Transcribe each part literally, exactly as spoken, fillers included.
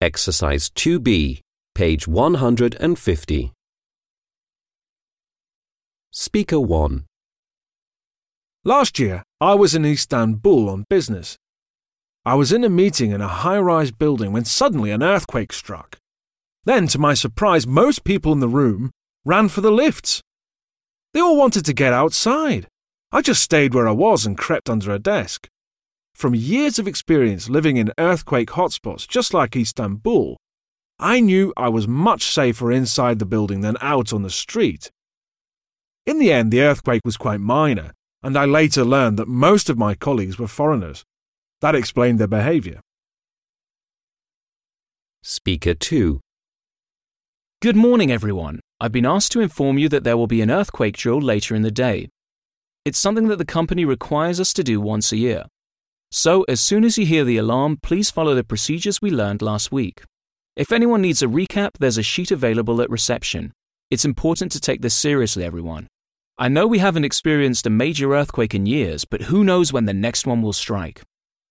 Exercise two B, page one hundred fifty. Speaker one. Last year, I was in Istanbul on business. I was in a meeting in a high-rise building when suddenly an earthquake struck. Then, to my surprise, most people in the room ran for the lifts. They all wanted to get outside. I just stayed where I was and crept under a desk. From years of experience living in earthquake hotspots just like Istanbul, I knew I was much safer inside the building than out on the street. In the end, the earthquake was quite minor, and I later learned that most of my colleagues were foreigners. That explained their behaviour. Speaker two. Good morning, everyone. I've been asked to inform you that there will be an earthquake drill later in the day. It's something that the company requires us to do once a year. So, as soon as you hear the alarm, please follow the procedures we learned last week. If anyone needs a recap, there's a sheet available at reception. It's important to take this seriously, everyone. I know we haven't experienced a major earthquake in years, but who knows when the next one will strike.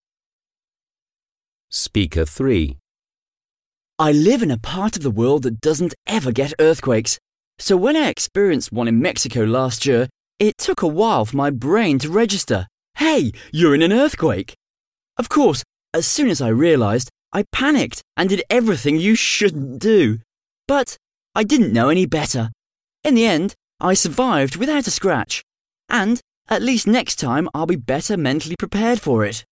Speaker three. I live in a part of the world that doesn't ever get earthquakes, so when I experienced one in Mexico last year, it took a while for my brain to register. Hey, you're in an earthquake! Of course, as soon as I realised, I panicked and did everything you shouldn't do. But I didn't know any better. In the end, I survived without a scratch. And at least next time I'll be better mentally prepared for it.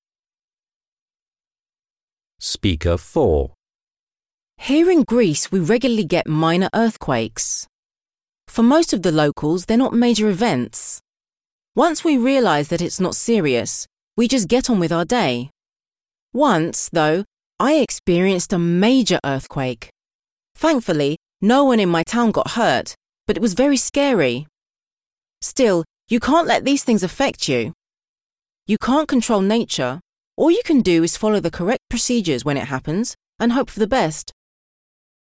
Speaker four. Here in Greece, we regularly get minor earthquakes. For most of the locals, they're not major events. Once we realise that it's not serious, we just get on with our day. Once, though, I experienced a major earthquake. Thankfully, no one in my town got hurt, but it was very scary. Still, you can't let these things affect you. You can't control nature. All you can do is follow the correct procedures when it happens and hope for the best.